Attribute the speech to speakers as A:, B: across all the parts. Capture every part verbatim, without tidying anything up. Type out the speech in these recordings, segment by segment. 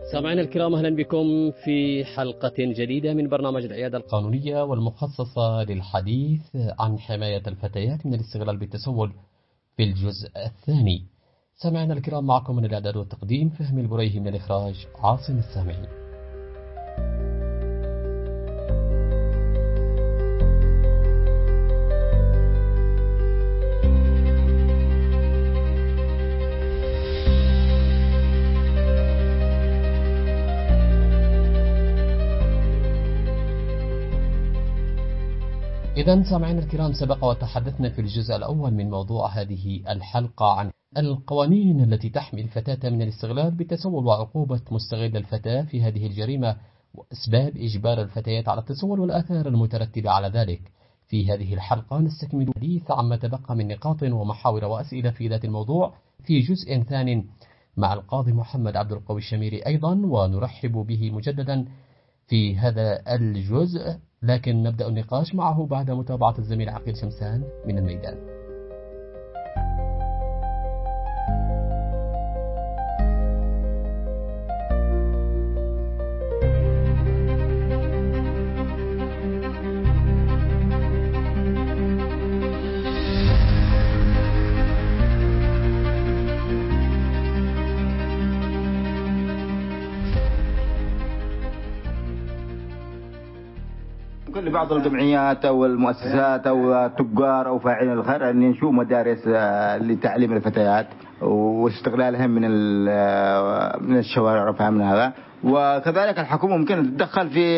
A: سامعينا الكرام، أهلا بكم في حلقة جديدة من برنامج العيادة القانونية والمخصصة للحديث عن حماية الفتيات من الاستغلال بالتسول في الجزء الثاني. سامعينا الكرام، معكم من الإعداد والتقديم فهمي البريهي، من الإخراج عاصم السامعي. إذن سامعين الكرام، سبق وتحدثنا في الجزء الأول من موضوع هذه الحلقة عن القوانين التي تحمي الفتاة من الاستغلال بالتسول وعقوبة مستغل الفتاة في هذه الجريمة وأسباب إجبار الفتيات على التسول والآثار المترتبة على ذلك. في هذه الحلقة نستكمل الحديث عما تبقى من نقاط ومحاور وأسئلة في ذات الموضوع في جزء ثان مع القاضي محمد عبد القوي الشميري أيضا، ونرحب به مجددا في هذا الجزء. لكن نبدأ النقاش معه بعد متابعة الزميل عقيل شمسان من الميدان.
B: لبعض الجمعيات أو المؤسسات أو التجار أو فاعلين الخير أن ينشئوا مدارس لتعليم الفتيات واستغلالهم من من الشوارع وفهم هذا. وكذلك الحكومة ممكن تتدخل في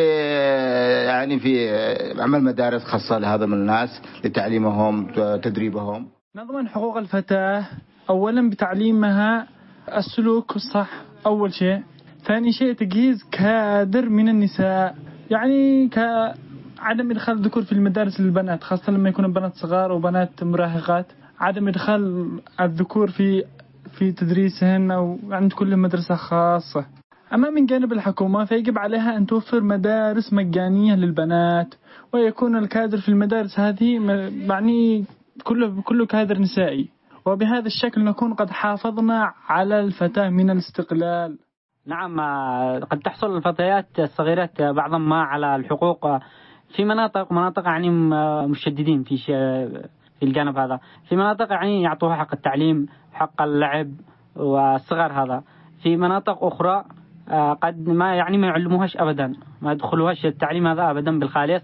B: يعني في عمل مدارس خاصة لهذا من الناس لتعليمهم تدريبهم.
C: نضمن حقوق الفتاة أولا بتعليمها السلوك الصح أول شيء. ثاني شيء تجهيز كادر من النساء، يعني ك عدم إدخال الذكور في المدارس للبنات، خاصة لما يكونوا بنات صغار وبنات مراهقات. عدم إدخال الذكور في في تدريسهن أو عند كل مدرسة خاصة. أما من جانب الحكومة فيجب عليها أن توفر مدارس مجانية للبنات، ويكون الكادر في المدارس هذه يعني كله كله كادر نسائي، وبهذا الشكل نكون قد حافظنا على الفتاة من الاستقلال.
D: نعم، قد تحصل الفتيات الصغيرات بعضا ما على الحقوق في مناطق مناطق يعني مشددين في في الجانب هذا. في مناطق يعني يعطوها حق التعليم، حق اللعب والصغر هذا. في مناطق أخرى قد ما يعني ما يعلموهاش أبدا، ما يدخلوهاش التعليم هذا أبدا بالخالص.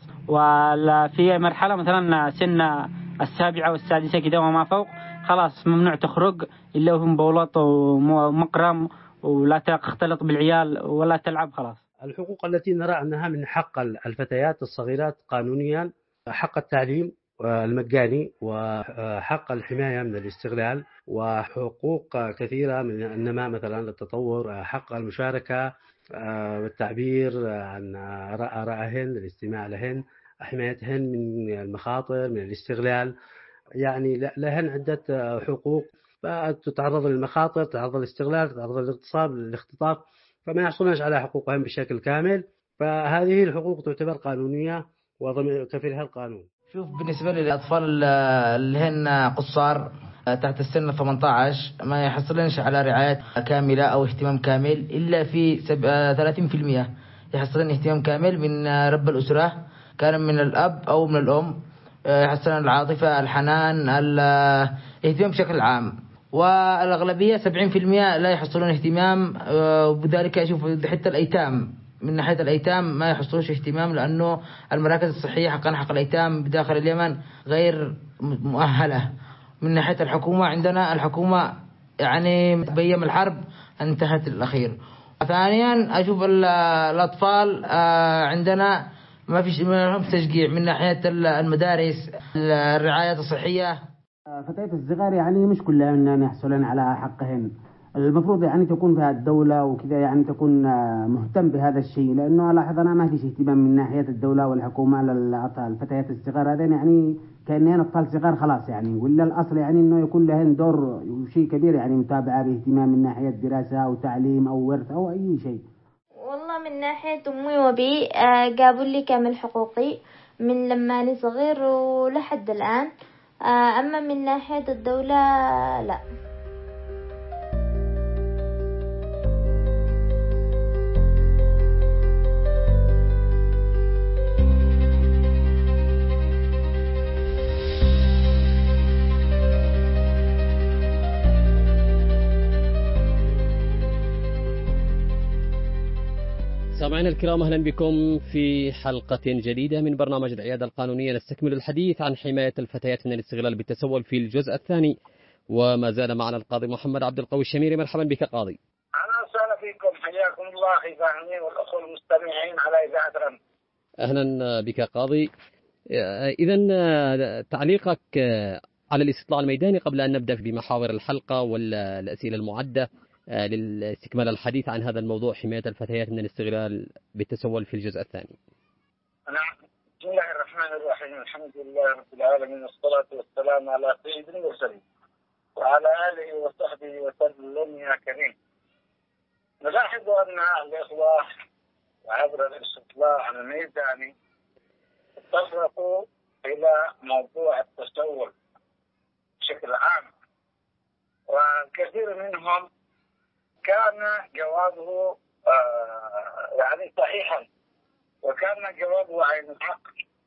D: وفي مرحلة مثلا سن السابعة والسادسة كده وما فوق خلاص ممنوع تخرج إلا وهم بولط ومقرم، ولا تختلط بالعيال ولا تلعب خلاص.
E: الحقوق التي نرى أنها من حق الفتيات الصغيرات قانونيا: حق التعليم المجاني، وحق الحماية من الاستغلال، وحقوق كثيرة من النماء مثلا التطور، حق المشاركة والتعبير عن آرائهن، الاستماع لهن، حمايتهن من المخاطر من الاستغلال. يعني لهن عدة حقوق، تتعرض للمخاطر، تتعرض للاستغلال، تتعرض للاغتصاب، للاختطاف، فما يحصلونش على حقوقهم بشكل كامل. فهذه الحقوق تعتبر قانونية وكفلها القانون.
F: شوف، بالنسبة للأطفال اللي هن قصار تحت السن ثمانية عشر ما يحصلونش على رعاية كاملة أو اهتمام كامل إلا في ثلاثين بالمئة يحصلون اهتمام كامل من رب الأسرة، كان من الأب أو من الأم، يحصلون العاطفة، الحنان، الاهتمام بشكل عام. والأغلبية سبعين بالمئة لا يحصلون اهتمام، وبذلك أشوف حتى الأيتام من ناحية الأيتام ما يحصلوش اهتمام، لأنه المراكز الصحية حقا حق الأيتام بداخل اليمن غير مؤهلة. من ناحية الحكومة عندنا الحكومة يعني بأيام الحرب انتهت الأخير. ثانيا أشوف الأطفال عندنا ما فيش تشجيع من ناحية المدارس، الرعاية الصحية.
G: فتيات الصغار يعني مش كلهن يحصلون على حقهن، المفروض يعني تكون فيها الدولة وكذا، يعني تكون مهتم بهذا الشيء، لأنه لاحظنا ما فيش اهتمام من ناحية الدولة والحكومة للفتيات الصغار هذين، يعني كأنهن أطفال صغار خلاص يعني. ولا الأصل يعني إنه يكون لهن دور وشيء كبير، يعني متابعة باهتمام من ناحية دراسة أو تعليم أو ورث أو أي شيء.
H: والله من ناحية أمي وبي جابوا لي كامل حقوقي من لما أنا صغير ولحد الآن. أما من ناحية الدولة لا.
A: سامعينا الكرام، أهلا بكم في حلقة جديدة من برنامج العيادة القانونية. نستكمل الحديث عن حماية الفتيات من الاستغلال بالتسول في الجزء الثاني، وما زال معنا القاضي محمد عبد القوي الشميري. مرحبا بك قاضي.
I: أهلا وسهلا فيكم، حياكم الله أخي فاهمين والأخوة المستمعين على إذاعة رن.
A: أهلا بك قاضي. إذن تعليقك على الاستطلاع الميداني قبل أن نبدأ بمحاور الحلقة والأسئلة المعدة لاستكمال الحديث عن هذا الموضوع، حماية الفتيات من الاستغلال بالتسول في الجزء الثاني.
I: نعم، بسم الله الرحمن الرحيم، الحمد لله رب العالمين، والصلاة والسلام على سيد المرسلين وعلى آله وصحبه وسلم يا كريم. نلاحظ أن الإخوة عبر الاستطلاع الميداني تطرقوا إلى موضوع التسول بشكل عام، وكثير منهم كان جوابه آه يعني صحيحا، وكان جوابه عين الحق،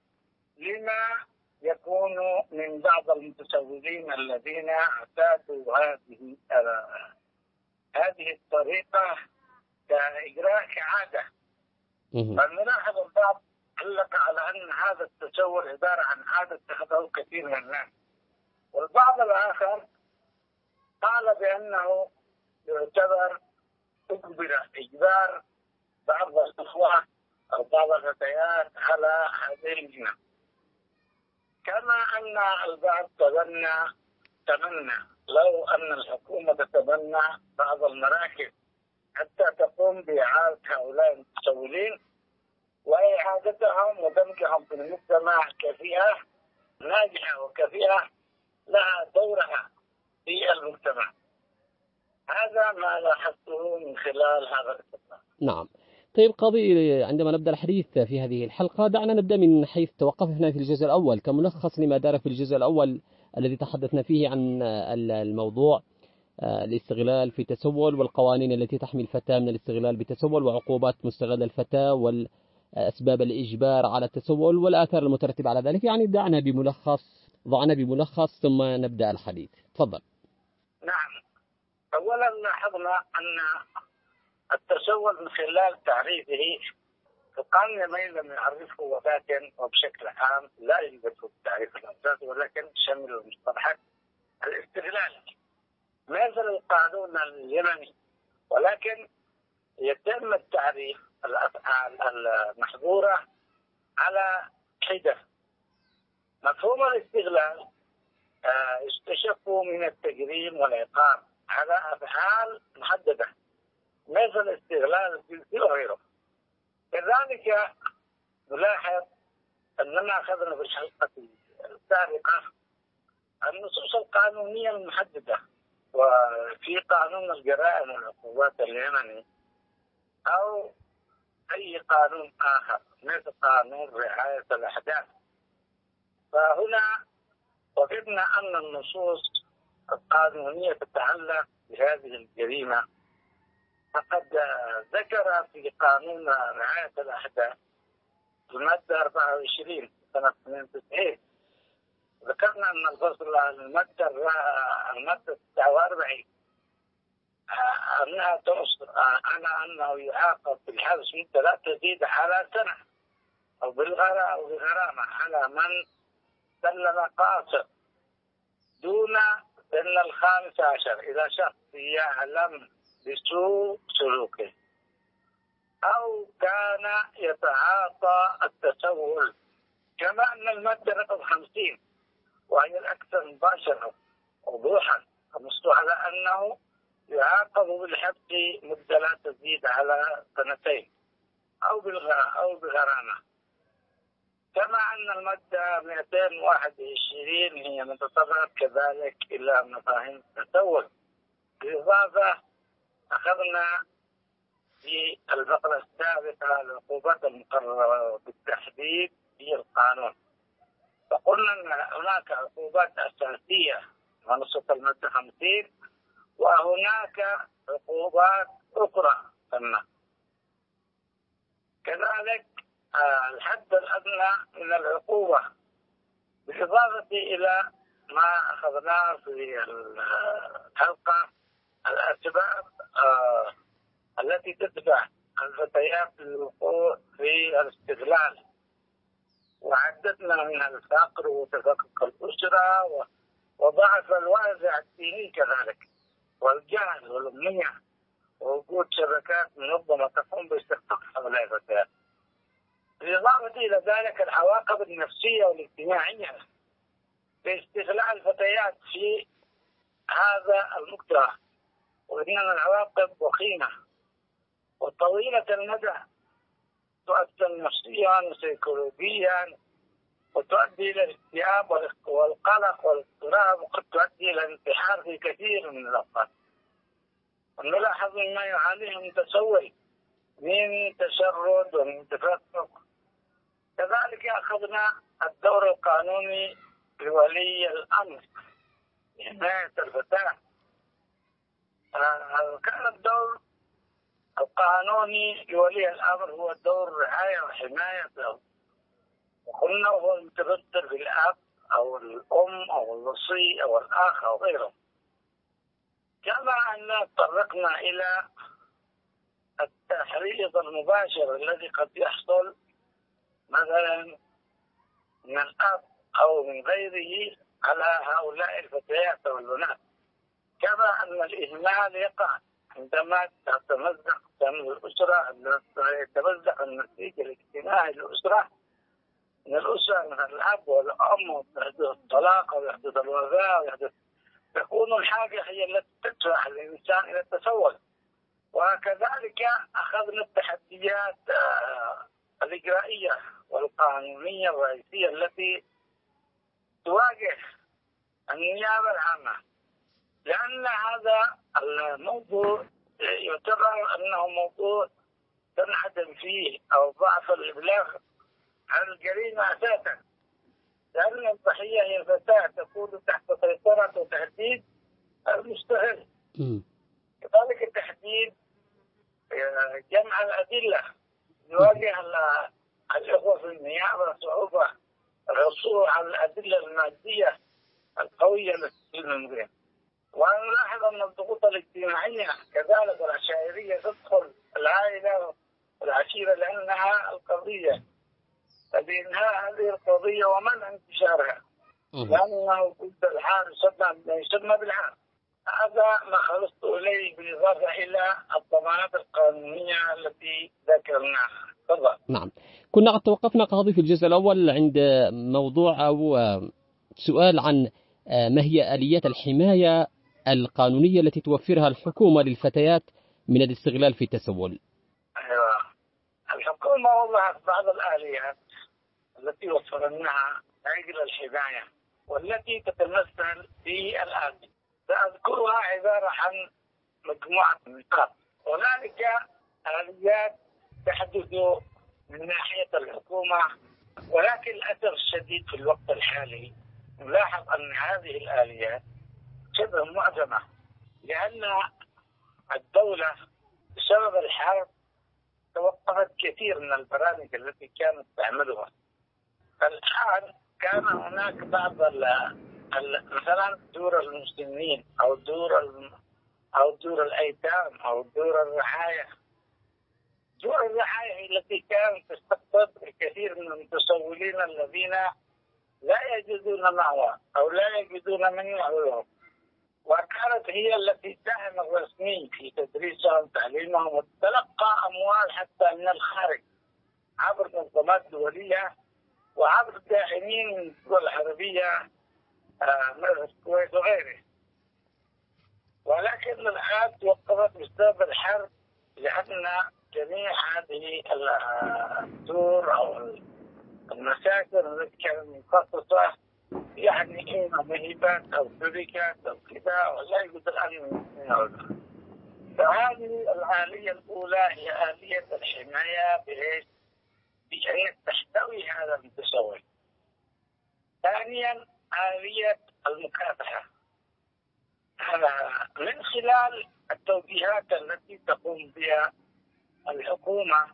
I: لما يكون من بعض المتسولين الذين اعتادوا هذه آه هذه الطريقة كإجراء كعادة. فنلاحظ البعض علق على أن هذا التسول عبارة عن عادة اتخذه كثير من الناس، والبعض الآخر قال بأنه يعتبر أجبر إجبار بعض الأخوة أو بعض الفتيات على هذه المهنة، كما أن البعض تبنى تمنى لو أن الحكومة تتبنى بعض المراكز حتى تقوم بإعادة هؤلاء المتسولين وإعادتهم ودمجهم في المجتمع كفئة ناجحة وكفئة لها دورها في المجتمع. هذا ما لاحظته من خلال هذا الاستطلاع.
A: نعم. طيب قاضي، عندما نبدأ الحديث في هذه الحلقة دعنا نبدأ من حيث توقفنا في الجزء الأول كملخص لما دار في الجزء الأول الذي تحدثنا فيه عن الموضوع الاستغلال في التسول والقوانين التي تحمي الفتاة من الاستغلال بالتسول وعقوبات مستغل الفتاة والأسباب الإجبار على التسول والآثار المترتبة على ذلك. يعني دعنا بملخص ضعنا بملخص ثم نبدأ الحديث. تفضل.
I: نعم، أولا لاحظنا أن التسول من خلال تعريفه القانون لم يعرفه وفاة وبشكل عام لا يوجد في التعريف الأساسي، ولكن شمل المصطلحات الاستغلال مثل القانون اليمني، ولكن يتم التعريف الأفعال المحظورة على حدة. مفهوم الاستغلال استشفوا من التجريم والعقاب على أفعال محددة مثل استغلال الجنسي وغيره. كذلك نلاحظ أننا أخذنا في الحلقة السابقة النصوص القانونية المحددة، وفي قانون الجرائم والعقوبات اليمني أو أي قانون آخر مثل قانون رعاية الأحداث. فهنا وجدنا أن النصوص القانونية تتعلق بهذه الجريمة، فقد ذكر في قانون رعاية الأحداث المادة أربعة وعشرين سنة اثنين وتسعين ذكرنا أن الفصل المادة المادة تسعة وأربعين أنها تنص على أنه يعاقب بالحبس مدة لا تزيد على سنة أو بالغرامة أو بغرامة على من سلم قاصر دون سن الخامس عشر إذا شخص يعلم بسوء سلوكه أو كان يتعاطى التسول. كما أن المادة رقم خمسين وهي الأكثر مباشرة وضوحا نص على أنه يعاقب بالحبس مدة لا تزيد على سنتين أو أو بغرامة. كما أن المادة مئتين وواحد وعشرين هي متطرقة كذلك إلى مفاهيم التسول. بالإضافة أخذنا في الفقرة السابقة العقوبات المقررة بالتحديد في القانون، فقلنا أن هناك عقوبات أساسية ونصف المادة خمسين، وهناك عقوبات أخرى ثم كذلك الحد الأدنى من العقوبة، بالإضافة إلى ما أخذناه في الحلقة الأسباب التي تدفع الفتيات للوقوع في الاستغلال، وعددنا من الفقر وتفكك الأسرة وضعف الوازع الديني كذلك، والجهل والأمية، ووجود شبكات منظمة تقوم باستقطاب هؤلاء الفتيات. بالإضافة إلى ذلك العواقب النفسية والاجتماعية لاستغلال الفتيات في هذا المجتمع، وإنما العواقب وخيمة وطويلة المدى، تؤثر نفسيا وسيكولوجيا، وتؤدي إلى الاكتئاب والقلق والاضطراب، وقد تؤدي إلى الانتحار في كثير من الأوقات. ونلاحظ ما يعانيه من تسول، من تشرد ومن تفكك. كذلك أخذنا الدور القانوني لولي الأمر حماية الفتاة. كان الدور القانوني لولي الأمر هو دور رعاية وحماية له، وقلنا هو المتبتر بالأب أو الأم أو الوصي أو الأخ أو غيره. كما أن تطرقنا إلى التحريض المباشر الذي قد يحصل مثلا من الأب أو من غيره على هؤلاء الفتيات والبنات، كما أن الإهمال يقع عندما تتمزق الأسرة، عندما يتمزق النسيج الاجتماعي للأسرة، من الأسرة من الأب والأم، ويحدث الطلاق ويحدث الوفاة ويحدث، تكون الحاجة هي التي تدفع الإنسان إلى التسول. وكذلك أخذنا التحديات الإجرائية والقانونية الرئيسية التي تواجه النيابة العامة، لأن هذا الموضوع يعتبر أنه موضوع تنعدم فيه أو ضعف الإبلاغ عن الجريمة أساسا، لأن الضحية هي الفتاة تكون تحت سيطرة وتهديد المستهل. كذلك التحديد جمع الأدلة، يواجه الإخوة في النيابة صعوبة الحصول على الأدلة المادية القوية للمجرم. ونلاحظ أن الضغوط الاجتماعية كذلك والعشائرية تدخل العائلة والعشيرة، لأنها القضية بإنهاء هذه القضية ومنع انتشارها، لأنه وجود الحال يسمى بالحال. هذا ما خلصت إليه بالإضافة إلى الضمانات القانونية التي ذكرناها. تفضل.
A: نعم، كنا قد توقفنا قاضي في الجزء الأول عند موضوع أو سؤال عن ما هي آليات الحماية القانونية التي توفرها الحكومة للفتيات من الاستغلال في التسول.
I: أيوة. الحكومة وضعت بعض الآليات التي وفرناها أجل الحماية، والتي تتمثل في الآتي. سأذكرها عبارة عن مجموعة نقاط. هنالك آليات تحدث من ناحية الحكومة، ولكن للأسف الشديد في الوقت الحالي نلاحظ أن هذه الآليات شبه معدمة، لأن الدولة بسبب الحرب توقفت كثير من البرامج التي كانت تعملها. الآن كان هناك بعض مثلا دور المسنين أو دور أو دور الأيتام أو دور الرعاية. دور الرعاية التي كانت تستقطب الكثير من المتسولين الذين لا يجدون مأوى أو لا يجدون من يعولهم، وكانت هي التي تهم الرسمي في تدريسهم وتعليمهم، وتلقى أموال حتى من الخارج عبر منظمات دولية وعبر داعمين من الدول العربية مثل الكويت وغيره. ولكن الآن توقفت بسبب الحرب، لأن جميع هذه الدور أو المساكن التي كانت مخصصة يعني إما مهبات أو شركات أو كذا ولا يوجد الآن من هذا. فهذه الآلية الأولى هي آلية الحماية بإيش؟ بأن تحتوي هذا المتسول. ثانيا آلية المكافحة، من خلال التوجيهات التي تقوم بها الحكومة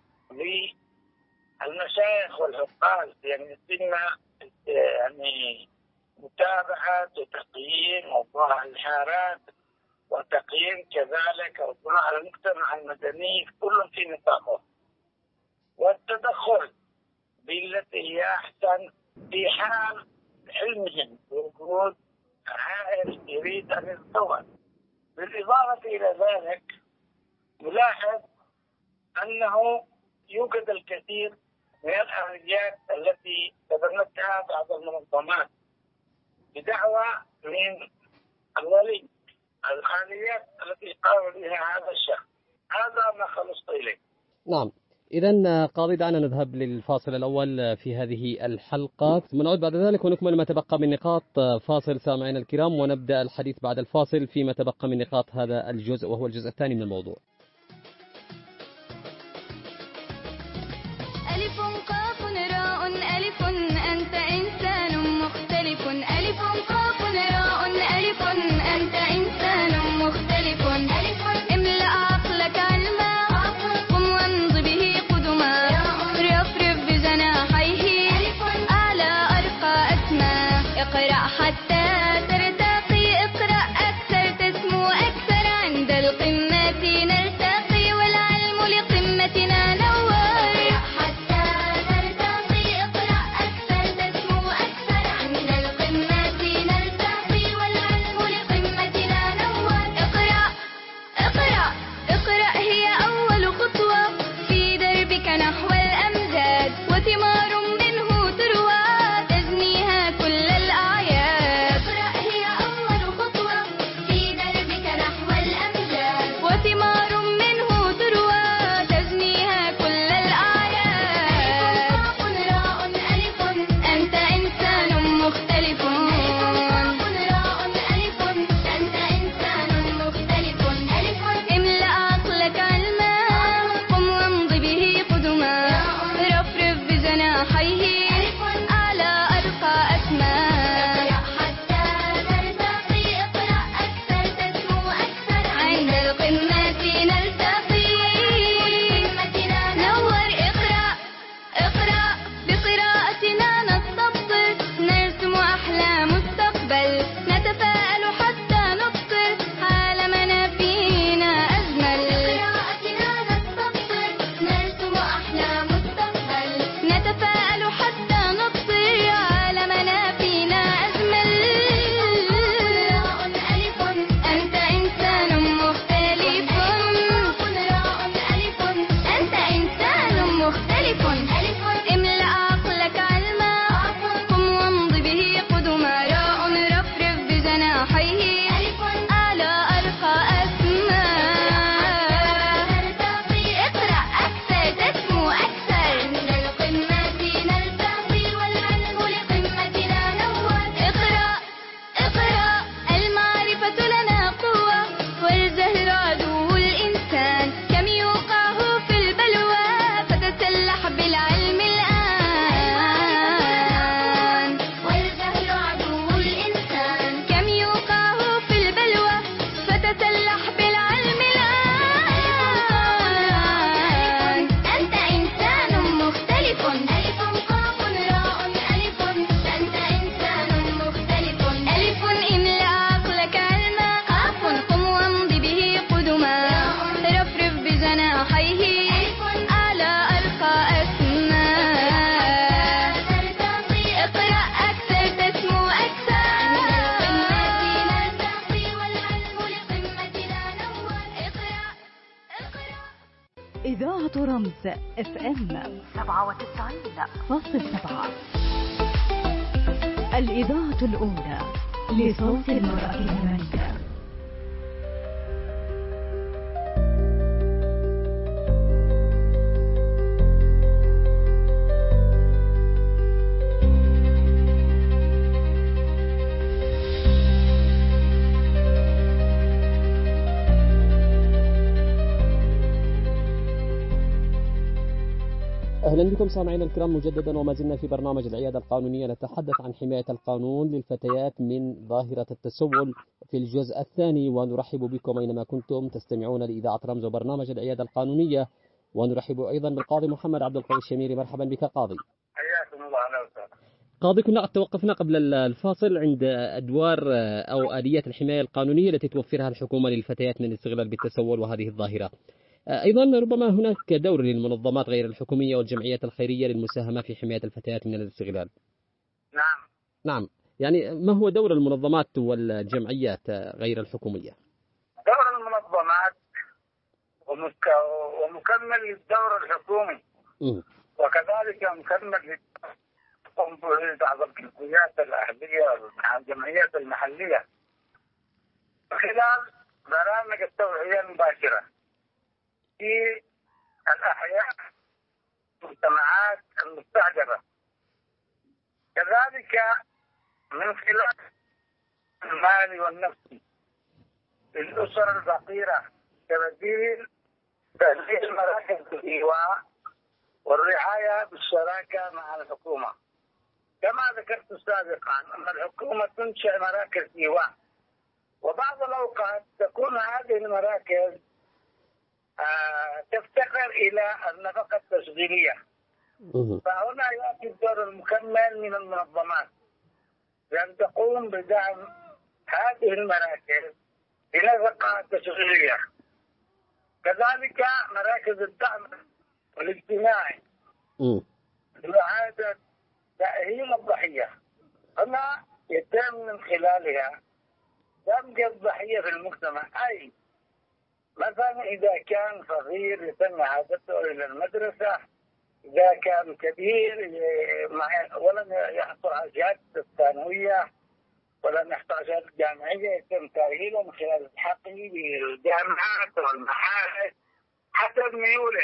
I: للمشايخ والعقال، يعني يتم يعني متابعة وتقييم موضوع الحارات وتقييم كذلك القضاء على المجتمع المدني كل في نطاقه، والتدخل بالتي هي أحسن في حال علمهم بوجود عائل يريد أن يتطور. بالإضافة إلى ذلك نلاحظ أنه يوجد الكثير من الآليات التي تبنتها بعض المنظمات بدعوى من الولي، الآليات التي قام بها هذا الشخص. هذا ما خلصت إليه.
A: نعم، إذن قاضي دعنا نذهب للفاصل الأول في هذه الحلقة، ثم نعود بعد ذلك ونكمل ما تبقى من نقاط. فاصل سامعين الكرام، ونبدأ الحديث بعد الفاصل فيما تبقى من نقاط هذا الجزء، وهو الجزء الثاني من الموضوع.
J: ألف قاف راء ألف أنت إنسان مختلف، ألف قاف راء ألف أنت إنسان مختلف، ألف املأ عقلك علما قم وامض به قدما، رفرف بجناحيه أعلى أرقى أسمى، اقرأ حتى ترتقي، اقرأ أكثر تسمو أكثر، عند القمة نرتقي والعلم لقمتنا نور.
K: إذاعة رمز اف ام سبعة وتسعين فاصل سبعة، الإذاعة الأولى لصوت المرأة اليمنية.
A: أهلا بكم سامعينا الكرام مجددا، وما زلنا في برنامج العيادة القانونية نتحدث عن حماية القانون للفتيات من ظاهرة التسول في الجزء الثاني، ونرحب بكم أينما كنتم تستمعون لإذاعة رمز وبرنامج العيادة القانونية، ونرحب أيضا بالقاضي محمد عبد القوي الشميري. مرحبا بك قاضي.
I: حياكم الله. أهلا وسهلا.
A: قاضي، كنا قد توقفنا قبل الفاصل عند أدوار أو آليات الحماية القانونية التي توفرها الحكومة للفتيات من الاستغلال بالتسول وهذه الظاهرة. أيضا ربما هناك دور للمنظمات غير الحكومية والجمعيات الخيرية للمساهمة في حماية الفتيات من الاستغلال.
I: نعم
A: نعم، يعني ما هو دور المنظمات والجمعيات غير الحكومية؟
I: دور المنظمات ومكمل للدور الحكومي م. وكذلك مكمل بعض الجمعيات الأهلية والجمعيات المحلية خلال برامج التوعية المباشرة في الأحياء والمجتمعات المستهدفة، كذلك من خلال المال والنفسي للأسر الفقيرة كبديل تأسيس مراكز الإيواء والرعاية بالشراكة مع الحكومة. كما ذكرت سابقا أن الحكومة تنشئ مراكز إيواء، وبعض الأوقات تكون هذه المراكز آه تفتقر إلى النفقة التشغيلية، فهنا يأتي الدور المكمل من المنظمات لأن تقوم بدعم هذه المراكز بنفقة تشغيلية. كذلك مراكز الدعم الاجتماعي لإعادة تأهيل الضحية، هنا يتم من خلالها دمج الضحية في المجتمع، أي مثلا إذا كان صغير يتم إعادته إلى المدرسة، إذا كان كبير ولم يحصل على شهادة الثانوية ولم يحصل على شهادة جامعية يتم تأهيله من خلال الحقه بالجامعات والمعاهد حسب ميوله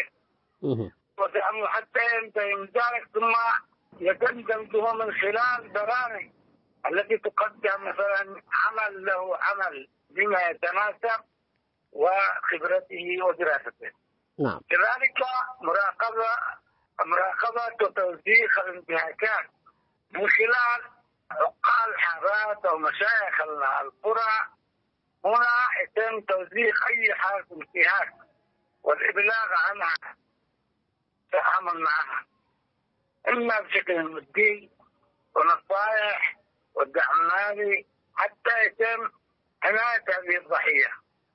I: ودعمه حتى ينتهي من ذلك، ثم يتم دمجه من خلال برامج التي تقدم مثلا عمل له عمل بما يتناسب وخبرته ودراسته.
A: نعم.
I: كذلك مراقبة مراقبة وتوثيق الانتهاكات من خلال عقال حارات أو مشايخ القرى، هنا يتم توثيق أي حالة انتهاك والإبلاغ عنها والتعامل معها إما بشكل مادي ونصائح والدعم المالي حتى يتم حماية هذه الضحية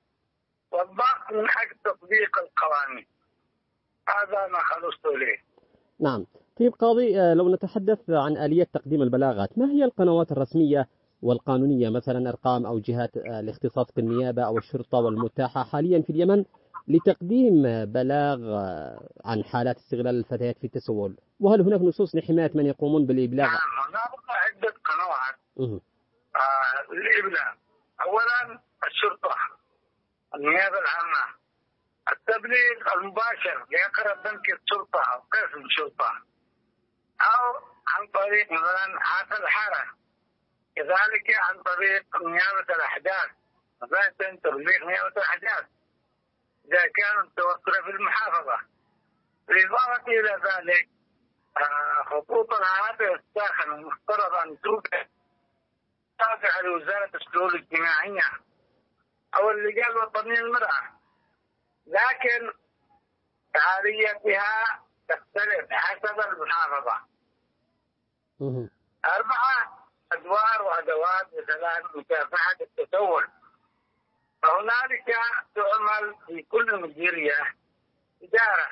I: والضغط من أجل تطبيق القوانين. هذا ما خلصت إليه.
A: نعم. طيب قاضي، لو نتحدث عن آلية تقديم البلاغات، ما هي القنوات الرسمية والقانونية مثلا أرقام أو جهات الاختصاص بالنيابة أو الشرطة والمتاحة حاليا في اليمن لتقديم بلاغ عن حالات استغلال الفتيات في التسول؟ وهل هناك نصوص لحماية من يقومون بالإبلاغ؟
I: نعم، هناك عدة قنوات آه للإبلاغ. أولا الشرطة، النيابة العامة، التبليغ المباشر لأقرب بنك الشرطة أو قسم الشرطة، أو عن طريق مثلا عاصي الحارة، كذلك عن طريق نيابة الأحداث، مثلا تبليغ نيابة الأحداث إذا كانت متوفرة في المحافظة. بالإضافة إلى ذلك خطوط الهاتف الساخن المفترض أن توجد تابعة لوزارة الشؤون الاجتماعية أو اللجان الوطنية للمرأة، لكن فعاليتها تختلف حسب المحافظة. أربعة أدوار وأدوات مثلا مكافحة التسول، فهنالك تعمل في كل مديرية إدارة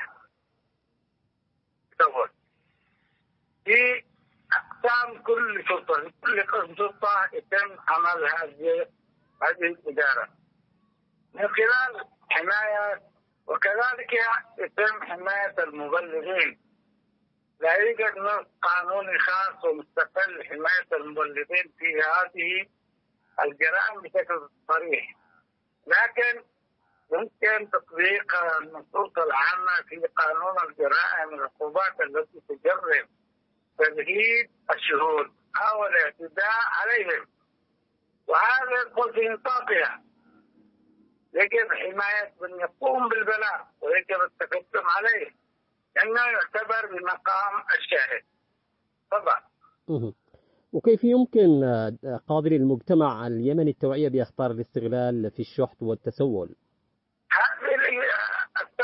I: تسول في أقسام كل شرطة، في كل قسم شرطة يتم عمل هذه هذه الإدارة من خلال حماية، وكذلك يتم حماية المبلغين. لا يوجد نص قانوني خاص ومستقل لحماية المبلغين في هذه الجرائم بشكل صريح، لكن يمكن تطبيق النصوص العامة في قانون الجرائم العقوبات التي تجرم تبهيد الشهود أو الاعتداء عليهم، وهذا يدخل في نطاقها. يجب حماية من يقوم بالبلاغ ويجب التقدم عليه لأنه يعتبر بمقام الشاهد. طبعا.
A: وكيف يمكن قاضي المجتمع اليمني التوعية بأخطار الاستغلال في الشحط والتسول؟
I: هذه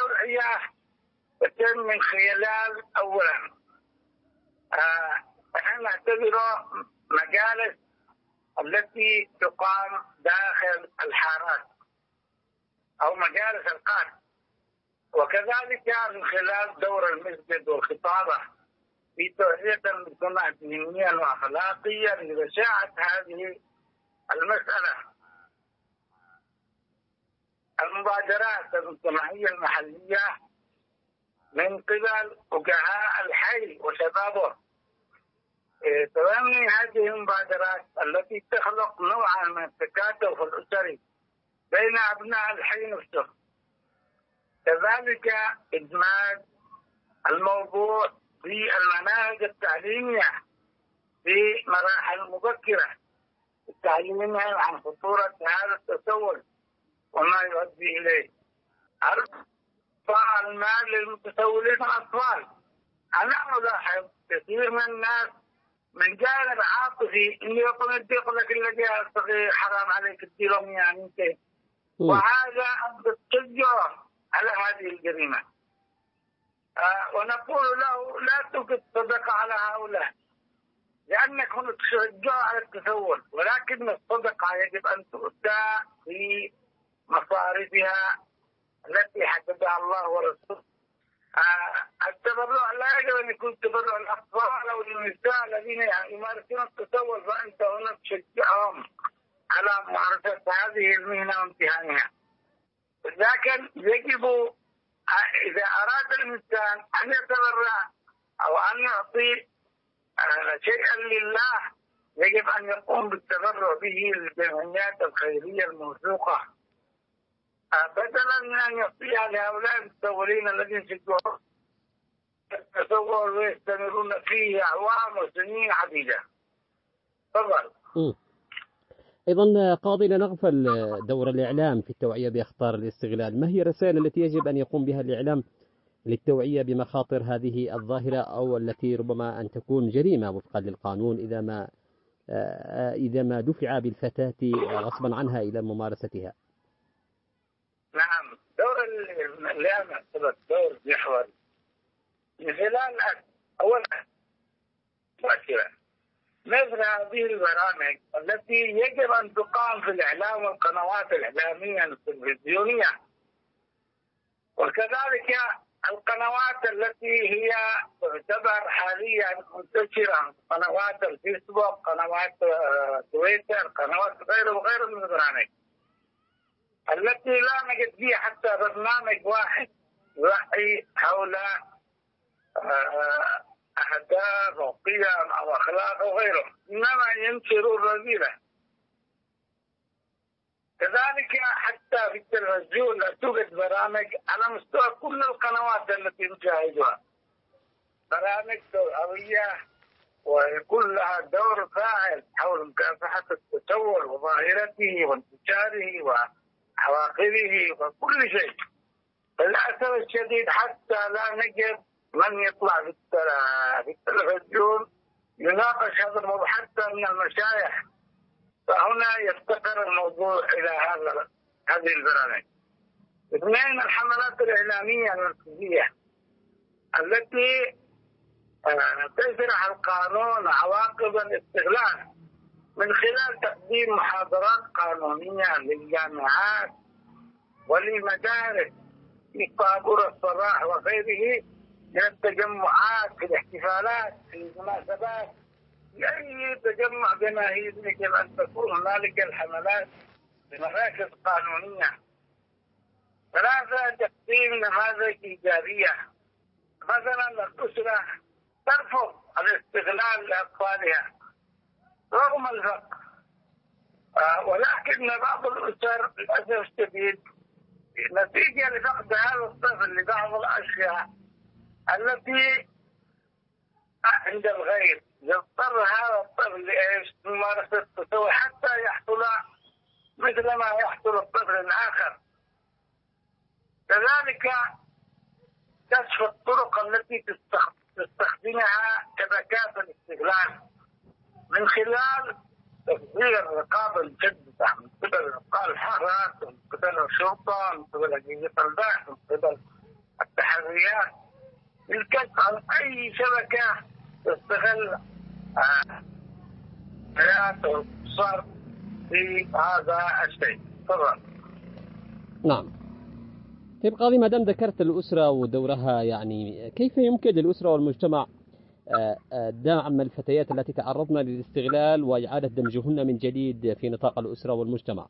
I: التوعية تتم من خلال أولا آه نحن نعتبره مجالس التي تقام داخل الحارات أو مجالس القادة، وكذلك من خلال دور المسجد والخطابة في توعية المجتمع دينيا وأخلاقيا لبشاعة هذه المسألة. المبادرات المجتمعية المحلية من قبل وجهاء الحي وشبابه تبني هذه المبادرات التي تخلق نوعا من التكاتف الأسري بين أبناء الحي نفسه. كذلك إدماج الموضوع في المناهج التعليمية في مراحل مبكرة، التعليمية عن خطورة هذا التسول وما يؤدي إليه. إعطاء المال للمتسولين الأطفال. أنا ألاحظ كثير من الناس من جانب عاطفي إنه يقوم يديق لك الذي الصغير حرام عليك تديرهم يعني انت، وهذا بالتشجع على هذه الجريمة. آه ونقول له لا توجد صدقة على هؤلاء لأنكم تشجعوا على التسول، ولكن الصدقة يجب أن تؤتى في مصارفها التي حددها الله ورسوله. آه التبرع لا يجب أن يكون تبرع الأطفال أو النساء الذين يمارسون التسول، فأنت هنا تشجعهم على ممارسة هذه المهنة وامتهانها. لكن يجب إذا أراد الإنسان أن يتبرع أو أن يعطي شيئا لله يجب أن يقوم بالتبرع به للجمعيات الخيرية الموثوقة، بدلا من أن يعطيها لهؤلاء المتسولين الذين يشجعون التسول ويستمرون فيه أعوام وسنين عديدة. تفضل.
A: أيضا قاضي، لا نغفل دور الإعلام في التوعية بأخطار الاستغلال. ما هي الرسائل التي يجب أن يقوم بها الإعلام للتوعية بمخاطر هذه الظاهرة أو التي ربما أن تكون جريمة وفقا للقانون إذا ما إذا ما دفع بالفتاة غصبا عنها إلى ممارستها؟
I: نعم، دور الإعلام يعتبر دور محوري من خلال أولا مؤثرة مثل هذه البرامج التي يجب أن تقام في الإعلام والقنوات الإعلامية التلفزيونية، وكذلك القنوات التي هي تعتبر حاليا منتشرة، قنوات الفيسبوك، قنوات تويتر، قنوات غيره وغيره من البرامج التي لا نجد فيها حتى برنامج واحد يوحي حول أهداف أو قيم أو أخلاق أو غيره، إنما ينشروا الرذيلة. كذلك حتى في التلفزيون لا توجد برامج على مستوى كل القنوات التي نشاهدها، برامج توعوية ويكون لها دور فاعل حول مكافحة التسول وظاهرته وانتشاره وعواقبه وكل شيء. للأسف الشديد حتى لا نجد من يطلع في التلفزيون يناقش هذا الموضوع حتى من المشايخ، فهنا يفتقر الموضوع إلى هذا هذه البرامج. اثنين، الحملات الإعلامية المركزية التي تشرح القانون عواقب الاستغلال من خلال تقديم محاضرات قانونية للجامعات وللمدارس في طابور الصباح وغيره من التجمعات في الاحتفالات في المناسبات، لأي تجمع جماهيري يجب أن تكون هنالك الحملات بمراكز قانونية. ثلاثة، تقديم نماذج إيجابية، مثلا الأسرة ترفض الاستغلال لأطفالها رغم الفقر، آه ولكن بعض الأسر للأسف الشديد نتيجة لفقد هذا الطفل لبعض الأشياء التي عند الغير يضطر هذا الطفل لإيش؟ ممارسة التسول حتى يحصل مثل ما يحصل الطفل الآخر. كذلك كشف الطرق التي تستخدمها شبكات الاستغلال من خلال تفعيل الرقابة الجديدة من قبل رقابة الحارات، من قبل الشرطة، من قبل أجهزة البحث، من قبل التحريات للكشف عن أي شبكة تستغل حياة القصار في هذا الشيء. تفضل.
A: نعم. طيب قاضي، ما دام ذكرت الأسرة ودورها، يعني كيف يمكن للأسرة والمجتمع دعم الفتيات التي تعرضن للاستغلال وإعادة دمجهن من جديد في نطاق الأسرة والمجتمع؟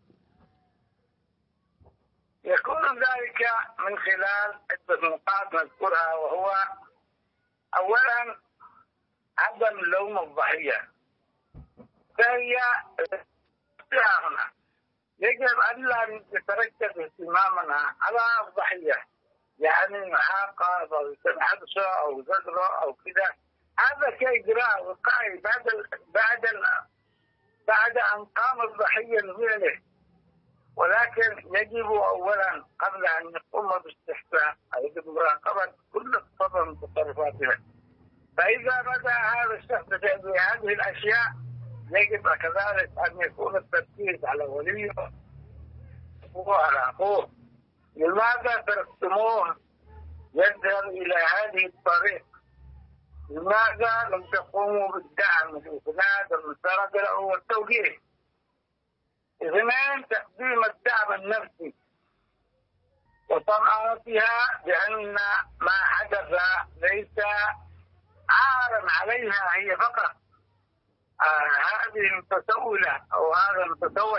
I: يكون ذلك من خلال عدة نقاط نذكرها، وهو أولا عدم لوم الضحية. ثانيا هنا يجب أن لا نتركز اهتمامنا على الضحية، يعني معاقب أو حبسه أو زجره أو كذا، هذا كإجراء وقائي بعد بعد بعد أن قام الضحية بفعله، ولكن يجب أولا قبل أن يقوم باستحسان يجب مراقبة كل خطوة من تصرفاته. فإذا بدأ هذا الشخص بهذه الأشياء يجب كذلك أن يكون التركيز على وليه وعلى أخوه. لماذا تركتموه يذهب إلى هذه الطريق؟ لماذا لم تقوموا بالدعم والإسناد والمساعدة له والتوجيه؟ اثنين، تقديم الدعم النفسي وطمأنتها بأن ما حدث ليس عارا عليها هي فقط، آه هذه المتسولة أو هذا المتسول،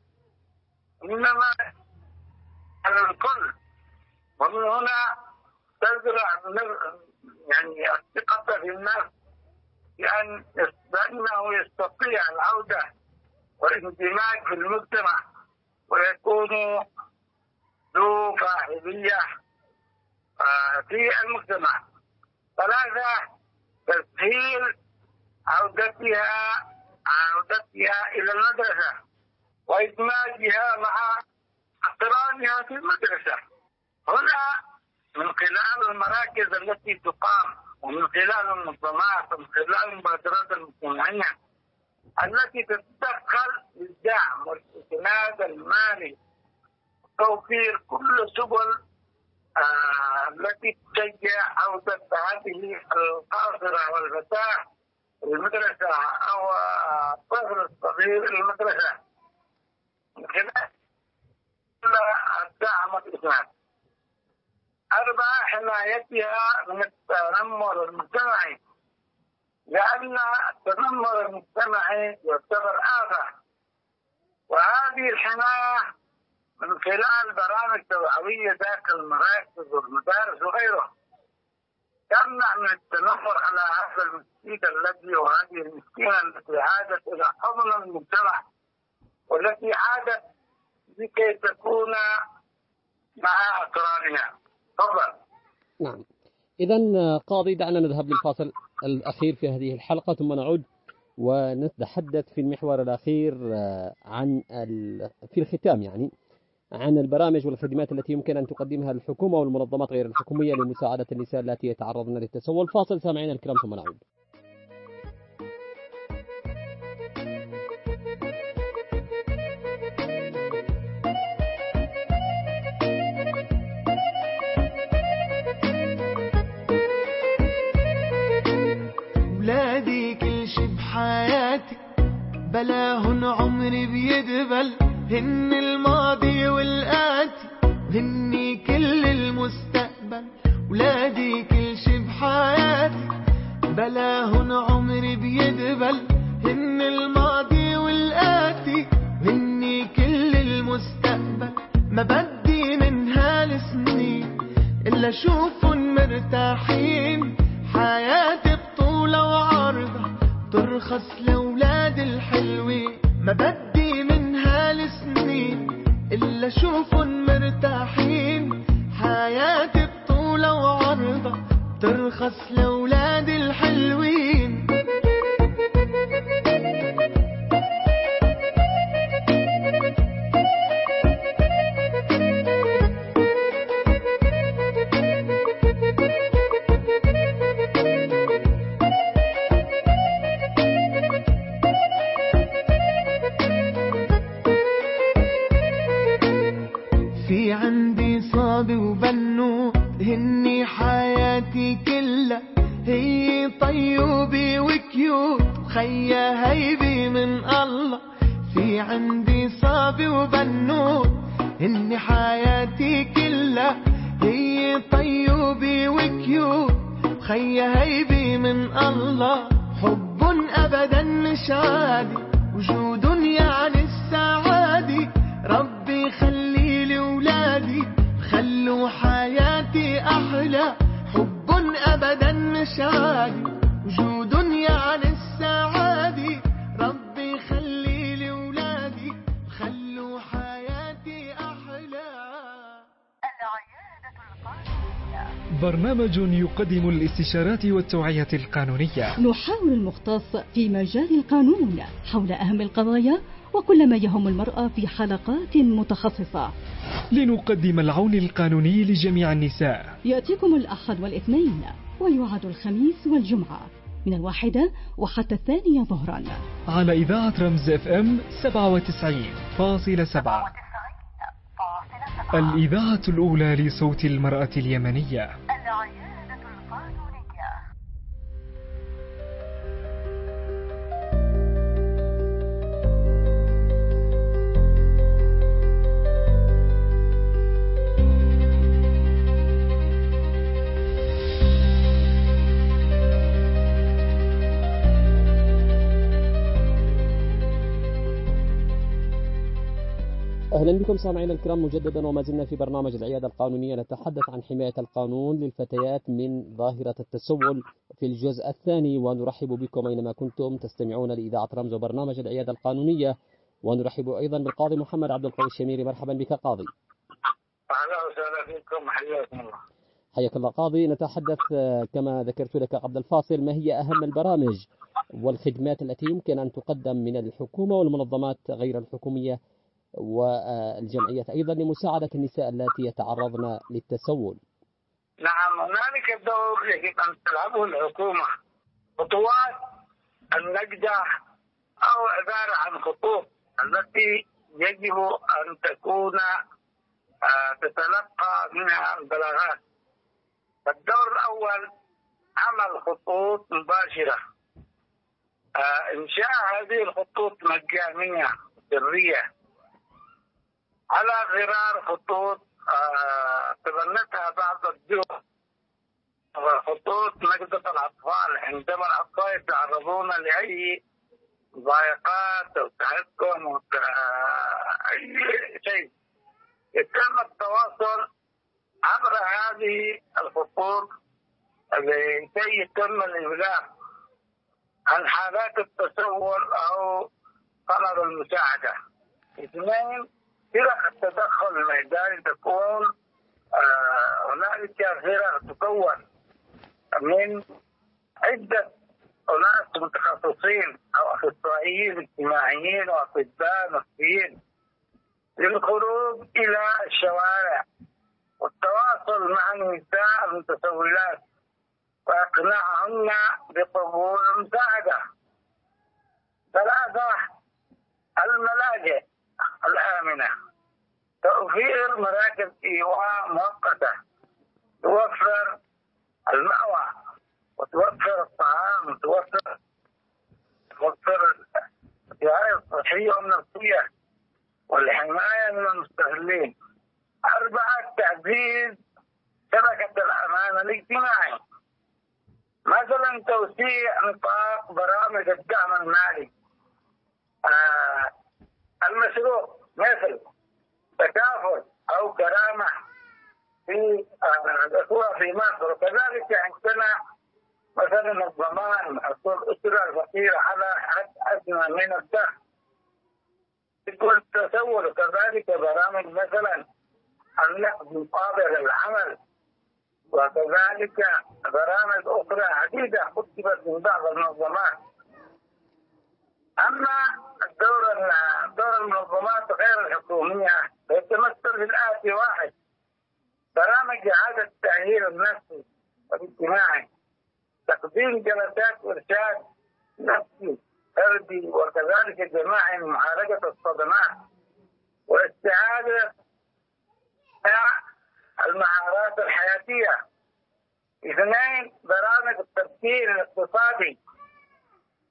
I: إنما على الكل. ومن هنا تزرع يعني الثقة في الناس بأن بأنه يستطيع العودة والاندماج في المجتمع ويكون ذو فاعلية في المجتمع. ثلاثة، تسهيل عودتها عودتها إلى المدرسة وإدماجها مع اقترانها في المدرسة. هنا من خلال المراكز التي تقام ومن خلال المنظمات ومن خلال المبادرات المجتمعية التي تتدخل للدعم والإسناد المالي، توفير كل سبل آه التي تشجع عودة هذه القاصرة والفتاة المدرسة أو الطفل الصغير المدرسة من خلال الدعم والإسناد. أربعة، حمايتها من التنمر المجتمعي، لأن التنمر المجتمعي يعتبر آفة، وهذه الحماية من خلال برامج توعوية داخل المراكز والمدارس وغيره تمنع من التنمر على هذا المسكين الذي وهذه المسكينة التي عادت إلى حضن المجتمع والتي عادت لكي تكون مع أقرانها. تفضل.
A: نعم. إذن قاضي، دعنا نذهب للفاصل الأخير في هذه الحلقة ثم نعود ونتحدث في المحور الأخير عن في الختام يعني عن البرامج والخدمات التي يمكن أن تقدمها الحكومة والمنظمات غير الحكومية لمساعدة النساء التي يتعرضن للتسول. فاصل سامعين الكرام ثم نعود.
L: ولادي كل شي بحياتي بلاهن عمري بيدبل، هن الماضي والآتي هني كل المستقبل. ولادي كل شي بحياتي بلاهن عمري بيدبل، هن الماضي والآتي هني كل المستقبل. ما بدي من هالسنين إلا شوفن مرتاحين، حياتي بطولة وعرضة ترخص لأولاد الحلوين. ما بدي من هالسنين إلا شوفن مرتاحين، حياتي بطولة وعرضة ترخص لأولاد الحلوين. في عندي صابي وبنو هني حياتي كلها، هي طيوبي وكيوت وكيوت وخيا هيبي من الله. في عندي صابي وبنوت إن حياتي كلها هي طيوبي وكيوت وخيا هيبي من الله. حب أبدا مش عادي وجود يعني السعادة. ربي خلي لي ولادي خلوا حياتي أحلى. حب أبدا مش عادي وجود يعني السعادة. ربي خلي لي ولادي خلوا حياتي أحلى.
M: برنامج يقدم الاستشارات والتوعية القانونية.
K: نحاور المختص في مجال القانون حول أهم القضايا وكل ما يهم المرأة في حلقات متخصصة
M: لنقدم العون القانوني لجميع النساء.
K: يأتيكم الأحد والاثنين ويوعد الخميس والجمعة من الواحدة وحتى الثانية ظهرا
M: على إذاعة رمز اف ام سبعة وتسعين فاصلة سبعة، الإذاعة الأولى لصوت المرأة اليمنية.
A: أهلا بكم سامعينا الكرام مجددا، وما زلنا في برنامج العيادة القانونية نتحدث عن حماية القانون للفتيات من ظاهرة التسول في الجزء الثاني، ونرحب بكم أينما كنتم تستمعون لإذاعة رمز وبرنامج العيادة القانونية. ونرحب أيضا بالقاضي محمد عبد القوي الشميري. مرحبا بك قاضي.
I: أهلا وسهلا بكم، حياكم الله.
A: حياك الله قاضي. نتحدث كما ذكرت لك قبل الفاصل ما هي أهم البرامج والخدمات التي يمكن أن تقدم من الحكومة والمنظمات غير الحكومية والجمعيات أيضا لمساعدة النساء التي يتعرضن للتسول.
I: نعم، هنالك دور يجب أن تلعبه الحكومة. خطوات النجدة أو عبارة عن خطوط التي يجب أن تكون تتلقى منها البلاغات. الدور الأول عمل خطوط مباشرة، إنشاء هذه الخطوط مجانية سرية على غرار خطوط تبنتها بعض الدول، خطوط نجدة الأطفال عندما الأطفال يتعرضون لأي ضائقات أو تهكم أو أي شيء، يتم التواصل عبر هذه الخطوط لكي يتم الإبلاغ عن حالات التسول أو طلب المساعدة. اثنين، فرق التدخل الميداني تكون هنالك فرق تكون من عدة أناس متخصصين أو أخصائيين اجتماعيين وأطباء نفسيين للخروج إلى الشوارع والتواصل مع النساء المتسولات وإقناعهن بقبول المساعدة. ثلاثة، الملاجئ الآمنة، توفير مراكز إيواء مؤقتة توفر المأوى وتوفر الطعام وتوفر توفر الرعاية الصحية والنفسية والحماية من المستغلين. أربعة، تعزيز شبكة الأمان الاجتماعي، مثلا توسيع نطاق برامج الدعم المالي آه المشروع مثل تكافل أو كرامة في الأسواق في مصر. وكذلك عندنا مثلا الضمان الأسرة الفقيرة على حد أدنى من الدخل يكون التسول. وكذلك برامج مثلا النقد مقابل العمل، وكذلك برامج أخرى عديدة كتبت من بعض المنظمات. أما الدور دور المنظمات غير الحكومية يتمثل في الآتي: واحد، برامج إعادة التأهيل النفسي والاجتماعي، تقديم جلسات إرشاد نفسي فردي وكذلك جماعي لمعالجة الصدمات واستعادة المهارات الحياتية. اثنين، برامج التفكير الاقتصادي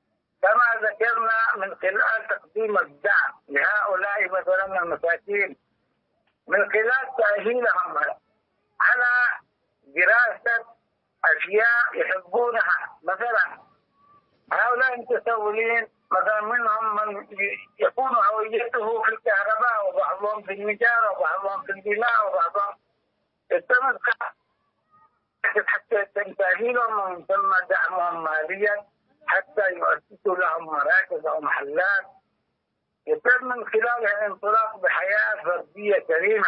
I: كما ذكرنا من خلال تقديم الدعم لهؤلاء مثلا المساكين، من خلال تأهيلهم على دراسة أشياء يحبونها. مثلا هؤلاء المتسولين مثلا منهم من يكون هويته في الكهرباء، وبعضهم في النجارة، وبعضهم في البناء، وبعضهم يتم حتى يتم تأهيلهم ومن ثم دعمهم ماليا حتى يؤسسوا لهم مراكز أو محلات يتم من خلالها الانطلاق بحياة فردية كريمة.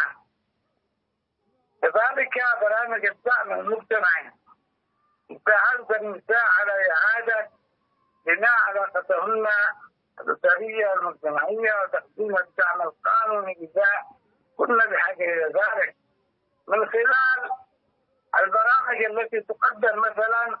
I: كذلك برامج الدعم المجتمعي مساعدة النساء على إعادة بناء علاقتهن الأسرية والمجتمعية وتقديم الدعم القانوني إذا كنا بحاجة إلى ذلك، من خلال البرامج التي تقدم مثلا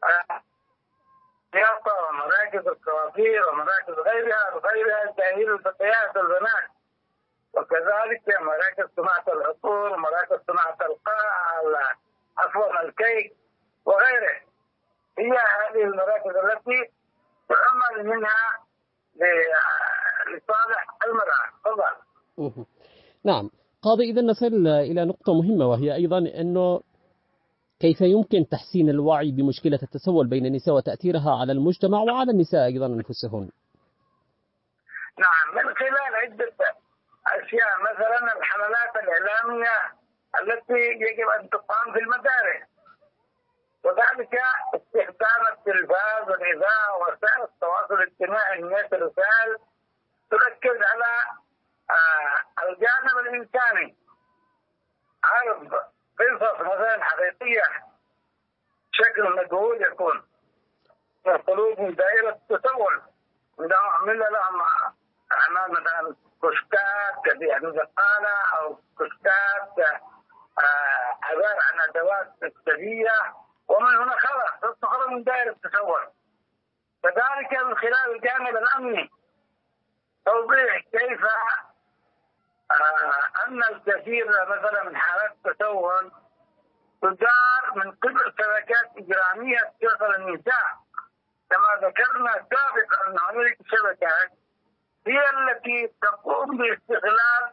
I: رياضة ومراكز الكوافير ومراكز غيرها وغيرها تأهيل الفتيات والبنات، وكذلك مراكز صناعة العطور ومراكز صناعة القاع عفوا الكيك وغيره. هي هذه المراكز التي تعمل منها لصالح المرأة. تفضل.
A: نعم قاضي، إذا نصل إلى نقطة مهمة وهي أيضا أنه كيف يمكن تحسين الوعي بمشكلة التسول بين النساء وتأثيرها على المجتمع وعلى النساء أيضا أنفسهن.
I: نعم، من خلال عدة أشياء، مثلا الحملات الإعلامية التي يجب أن تقام في المدارس، وذلك استخدام التلفاز والإذاعة ووسائل التواصل الاجتماعي من الرسائل تركز على آه الجانب الإنساني، عرض قصص مثلا حقيقية بشكل مجهول يكون الخروج من دائرة التسول، عمل لهم أعمال مثلا كشكات كبيرة زقالة أو كشكات عبارة عن أدوات مكتبية، ومن هنا خلاص تخرج من دائرة التسول. كذلك من خلال الجانب الأمني توضيح كيف آه أن الكثير مثلا من حالات التسول تدار من قبل شبكات إجرامية تشغل النساء، كما ذكرنا سابقا أن هناك شبكات هي التي تقوم باستغلال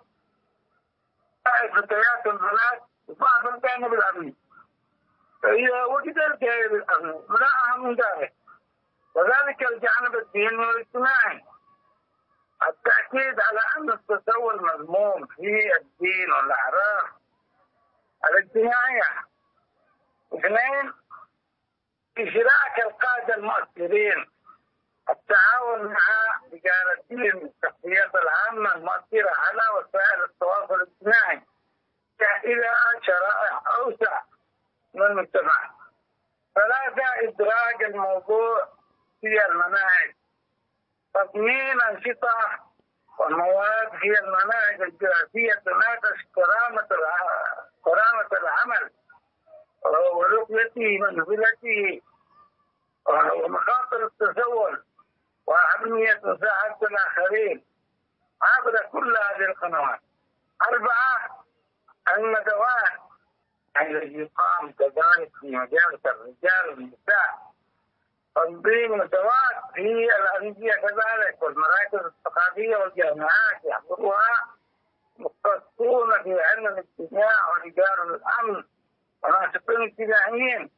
I: فتيات البنات بعض الجانب الأمني. فإذا وجد الجانب الأمني لا أهم من ذلك، وذلك الجانب الديني والاجتماعي، التأكيد على أن التسول مذموم في الدين والأعراف الاجتماعية. اثنين، إشراك القادة المؤثرين، التعاون مع رجال الشخصيات العامة المؤثرة على وسائل التواصل الاجتماعي إلى شرائح أوسع من المجتمع. ثلاثة، إدراج الموضوع في المناهج، تضمين أنشطة ومواد في المناهج الدراسية تناقش كرامة كرامة العمل ورقيته منزلته ومخاطر التسول وأهمية مساعدة الآخرين عبر كل هذه القنوات. أربعة، الندوات التي يقام كذلك في مجال الرجال والنساء، تنظيم ندوات في الأندية كذلك والمراكز الثقافية والجامعات يحضرها مختصون في علم الاجتماع ورجال الأمن وناشطين اجتماعيين.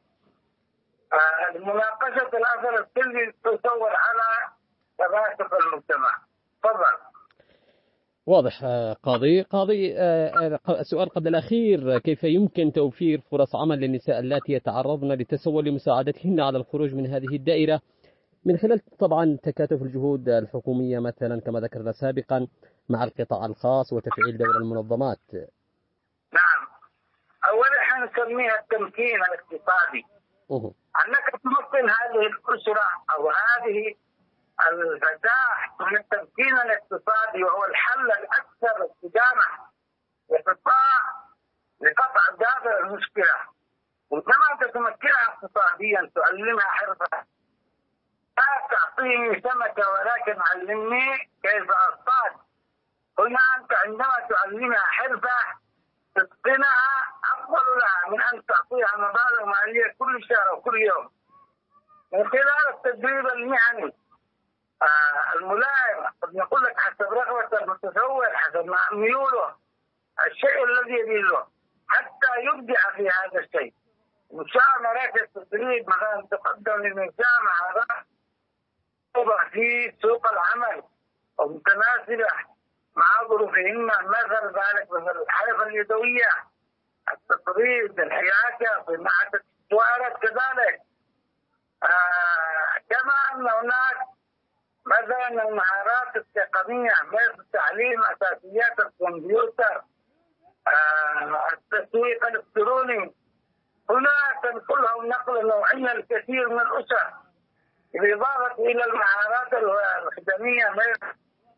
I: مناقشة الأثر السلبي تصور على تماسك المجتمع. تفضل.
A: واضح قاضي. قاضي السؤال قبل الأخير، كيف يمكن توفير فرص عمل للنساء اللاتي يتعرضن للتسول لمساعدتهن على الخروج من هذه الدائرة من خلال طبعا تكاتف الجهود الحكومية مثلا كما ذكرنا سابقا مع القطاع الخاص وتفعيل دور المنظمات؟
I: نعم، أولا حنسميها التمكين الاقتصادي.
A: أوه.
I: أنك تمكن هذه الأسرة أو هذه الفتاة من التمكين الاقتصادي، وهو الحل الأكثر استدامة لقطاع لقطع دابر المشكلة. وكما تتمكنها اقتصاديا تعلمها حرفة، لا تعطيني سمكة ولكن علمني كيف أصطاد. هنا أنت عندما تعلمها حرفة تتقنها أفضل لها من أن تعطيها مبالغ مالية كل شهر أو كل يوم. من خلال التدريب المهني آه الملائم قد نقول لك حسب رغبة المتسول، حسب ميوله، الشيء الذي يميله حتى يبدع في هذا الشيء. إنشاء مراكز تدريب مثلا تقدم للمجتمع هذا في سوق العمل ومتناسبة مع ظروفهن، مثل ذلك مثل الحرفة اليدوية، التطريز، الحياكة، صناعة التوارث كذلك. آه كما أن هناك مثلا المهارات التقنية مثل تعليم أساسيات الكمبيوتر، آه التسويق الإلكتروني. هنا تنقلهم نقل نوعية الكثير من الأسر، بالإضافة إلى المهارات الخدمية مثل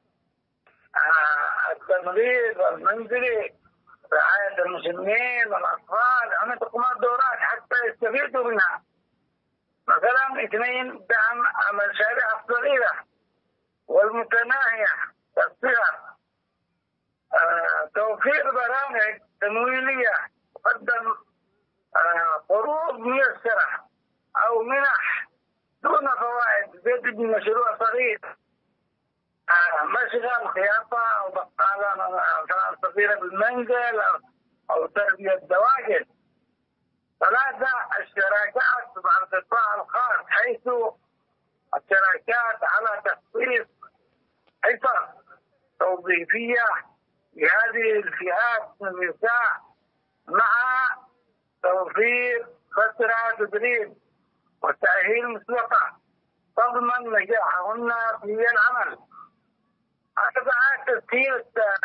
I: آه التمريض المنزلي، رعاية المسنين والأطفال. هنا تقوم دورات حتى يستفيدوا منها. مثلا اثنين، دعم مشاريع الصغيرة والمتناهية الصغر، آه توفير برامج تمويلية تقدم آه قروض ميسرة أو منح دون فوائد بيد مشروع صغير، آه مشغل خياطة أو بقالة صغيرة بالمنزل أو, أو تربية دواجن. ثلاثة، الشراكات مع القطاع الخاص، حيث الشراكات على تخصيص حصص توظيفية لهذه الفئات من النساء مع توفير فترة تدريب وتأهيل مسبقة تضمن نجاحهن في العمل. أربعة، تسهيل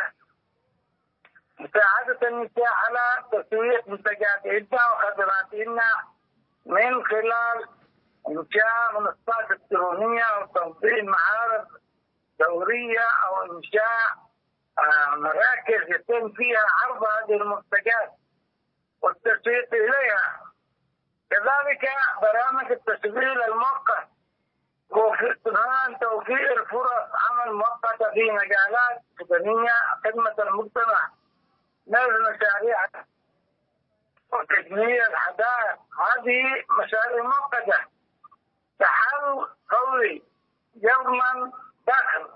I: مساعدة النساء على تسويق منتجاتهن وخدماتهن من خلال إنشاء منصات إلكترونية وتنظيم معارض دورية أو إنشاء مراكز يتم فيها عرض هذه المنتجات والتسويق إليها. كذلك برامج التشغيل المؤقت وكمان توفير فرص عمل مؤقتة في مجالات خدمية خدمة المجتمع مثل مشاريع وتجميع الحدائق. هذه مشاريع مؤقتة كحل فوري يضمن دخل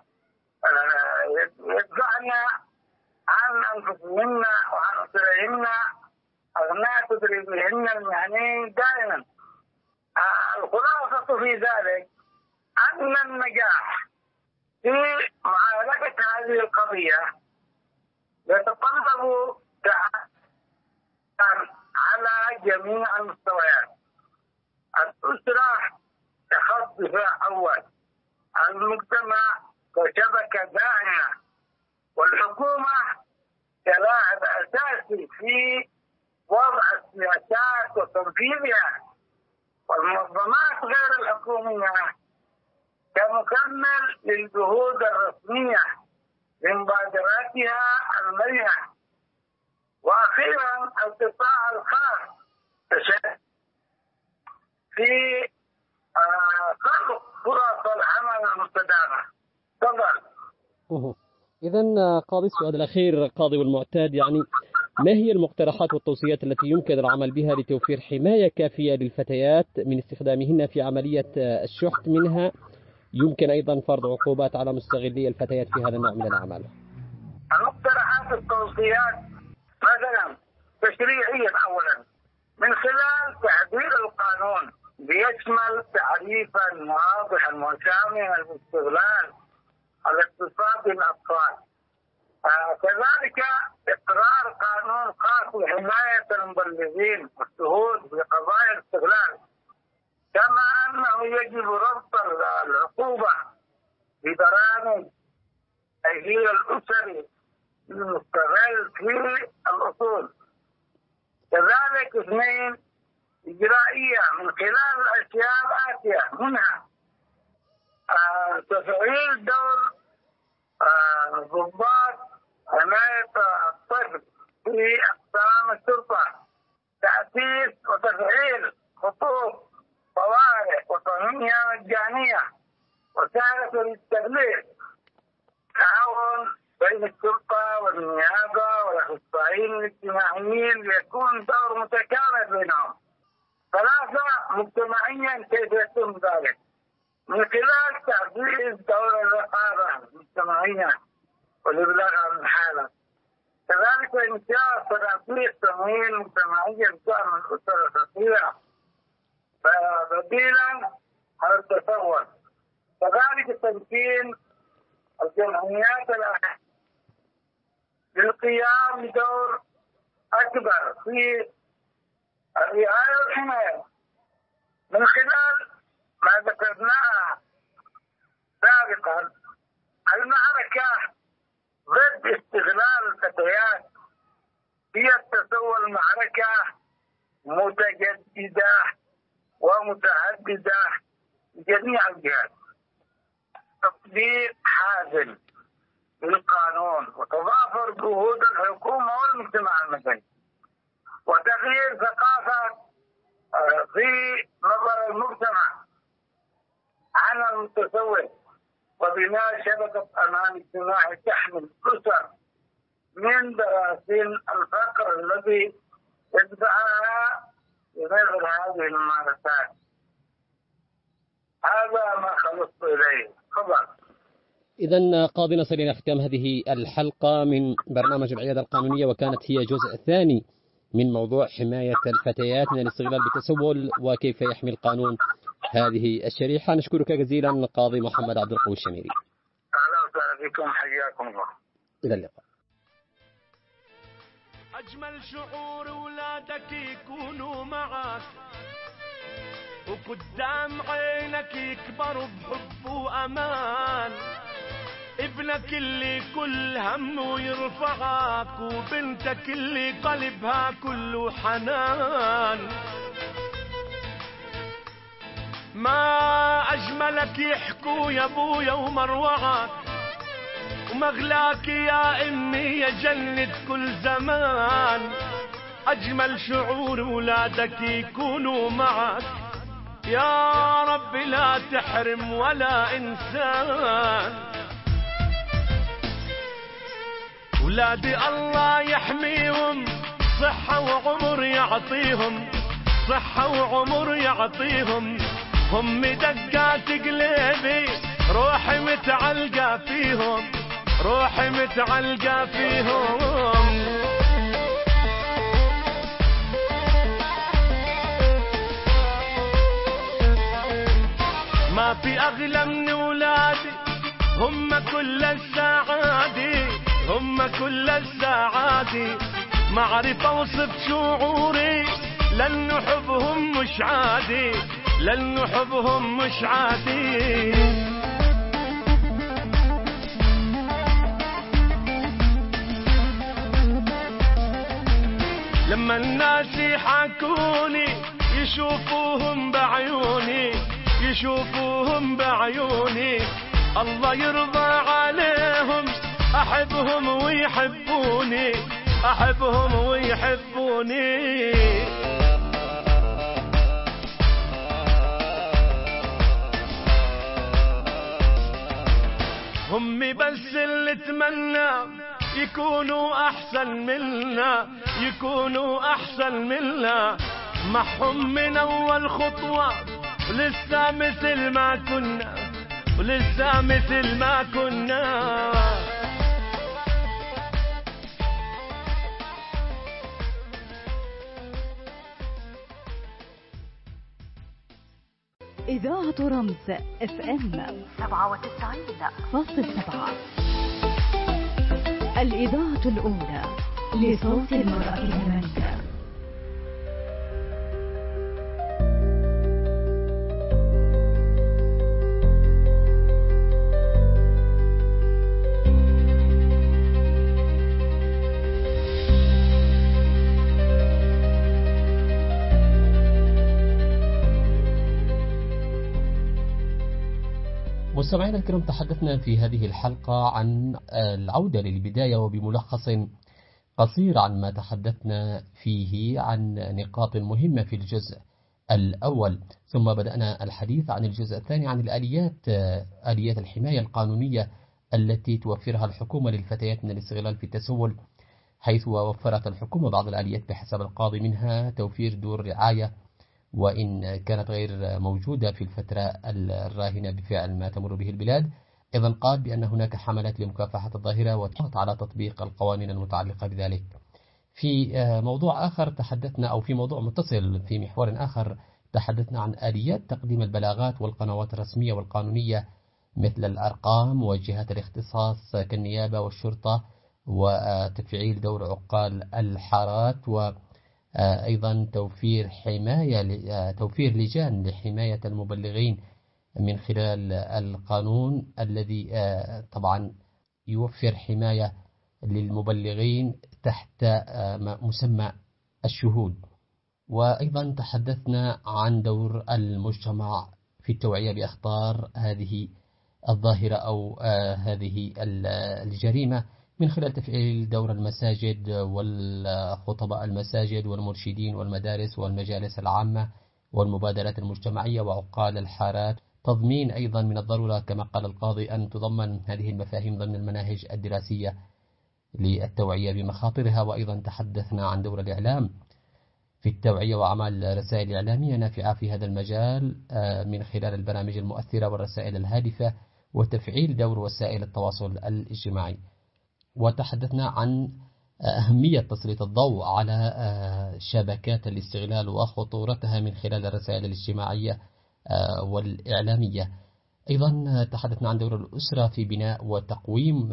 I: يدفعنا عن أنفسهن وعن أسرهن أثناء تدريبهن المهني دائما. الخلاصة في ذلك أن النجاح في معالجة هذه القضية يتطلب تعاون على جميع المستويات. الأسرة كخط دفاع أول، المجتمع كشبكة داعمة، والحكومة كلاعب أساسي في وضع السياسات وتنفيذها، والمنظمات غير الحكومية كمكمل للجهود الرسمية لمبادراتها المرنة. وأخيرا القطاع الخاص في خلق فرص العمل المستدامة. تفضل.
A: إذا قاضي، السؤال الأخير قاضي والمعتاد، يعني ما هي المقترحات والتوصيات التي يمكن العمل بها لتوفير حماية كافية للفتيات من استخدامهن في عملية الشحت؟ منها يمكن أيضا فرض عقوبات على مستغلي الفتيات في هذا النوع من العمل.
I: المقترحات والتوصيات مثلا تشريعيا أولا من خلال تعديل القانون بيشمل تعريفا واضحا وشاملا للاستغلال الاقتصادي للأطفال. آه كذلك إقرار قانون خاص لحماية المبلغين والشهود بقضايا الاستغلال، كما أنه يجب ربط العقوبة ببرامج تأهيل الأسري للمستغل في الأصول. كذلك اثنين، إجرائية من خلال الأشياء الآتية، منها آه تفعيل دور آه ضباط حماية الطفل في أقسام الشرطة، تأسيس وتفعيل خطوط طوارئ وطنية مجانية وسائل للتبليغ، تعاون بين الشرطة والنيابة والأخصائيين الاجتماعيين ليكون دور متكامل بينهم. ثلاثة، مجتمعيا كيف يتم ذلك؟ من خلال تعزيز دور الرقابة المجتمعية والإبلاغ عن الحالة. كذلك إنشاء صناديق تمويل مجتمعية لدعم الأسر الفقيرة بديلا عن التسول. كذلك تمكين الجمعيات الأهلية للقيام بدور أكبر في الرعاية والحماية من خلال ما ذكرناه سابقا. المعركة ضد استغلال الفتيات هي التسول معركة متجددة ومتعددة لجميع الجهات. تطبيق حازم للقانون وتضافر جهود الحكومة والمجتمع المدني وتغيير ثقافة في نظر المجتمع عن المتسول وبناء شبكة أمان اجتماعي تحمي الأسر من براثين الفقر الذي يدفعها لمثل هذه الممارسات. هذا ما خلصت إليه. تفضل.
A: إذا قاضي نصل إلى ختام هذه الحلقة من برنامج العيادة القانونية، وكانت هي جزء ثاني من موضوع حماية الفتيات من الاستغلال بالتسول وكيف يحمي القانون هذه الشريحة. نشكرك جزيلا قاضي محمد عبد القوي الشميري.
I: أهلا وسهلا بكم، حياكم الله.
A: إلى اللقاء.
L: أجمل شعور ولادك يكونوا معك وقدام عينك يكبروا بحب وأمان. ابنك اللي كل همه يرفعك وبنتك اللي قلبها كله حنان. ما أجملك يحكوا يا أبويا ومروعك ومغلاك يا أمي يا جنة كل زمان. أجمل شعور ولادك يكونوا معك، يا رب لا تحرم ولا إنسان. ولادي الله يحميهم، صحة وعمر يعطيهم، صحة وعمر يعطيهم. هم دقات قلبي روحي متعلقة فيهم، روحي متعلقة فيهم. ما في أغلى من ولادي، هم كل السعادة، هم كل السعادة. ما أعرف أوصف شعوري لأنه حبهم مش عادي، لأنه حبهم مش عادي. لما الناس يحكوني يشوفوهم بعيوني، يشوفوهم بعيوني. الله يرضى عليهم، أحبهم ويحبوني، أحبهم ويحبوني. همي بس اللي اتمنى يكونوا أحسن منا، يكونوا أحسن منا. معهم من أول خطوة ولسه مثل ما كنا، ولسه مثل ما كنا.
K: إذاعة رمز اف ام سبعة وتسعين فاصل سبعة، الإذاعة الأولى لصوت المرأة اليمنية.
A: مستمعينا الكرام، تحدثنا في هذه الحلقة عن العودة للبداية وبملخص قصير عن ما تحدثنا فيه عن نقاط مهمة في الجزء الأول، ثم بدأنا الحديث عن الجزء الثاني عن الآليات آليات الحماية القانونية التي توفرها الحكومة للفتيات من الاستغلال في التسول، حيث وفرت الحكومة بعض الآليات بحسب القاضي، منها توفير دور رعاية وإن كانت غير موجودة في الفترة الراهنة بفعل ما تمر به البلاد. أيضا قال بأن هناك حملات لمكافحة الظاهرة وضغط على تطبيق القوانين المتعلقة بذلك. في موضوع آخر تحدثنا، أو في موضوع متصل في محور آخر تحدثنا عن آليات تقديم البلاغات والقنوات الرسمية والقانونية مثل الأرقام وجهات الاختصاص كالنيابة والشرطة، وتفعيل دور عقال الحارات، وأيضا توفير حماية توفير لجان لحماية المبلغين من خلال القانون الذي طبعا يوفر حماية للمبلغين تحت مسمى الشهود. وأيضا تحدثنا عن دور المجتمع في التوعية بأخطار هذه الظاهرة أو هذه الجريمة من خلال تفعيل دور المساجد والخطباء المساجد والمرشدين والمدارس والمجالس العامة والمبادرات المجتمعية وعقال الحارات. تضمين أيضا من الضرورة كما قال القاضي أن تضمن هذه المفاهيم ضمن المناهج الدراسية للتوعية بمخاطرها. وأيضا تحدثنا عن دور الإعلام في التوعية وأعمال رسائل إعلامية نافعة في هذا المجال من خلال البرامج المؤثرة والرسائل الهادفة وتفعيل دور وسائل التواصل الاجتماعي. وتحدثنا عن أهمية تسليط الضوء على شبكات الاستغلال وخطورتها من خلال الرسائل الاجتماعية والإعلامية. أيضا تحدثنا عن دور الأسرة في بناء وتقويم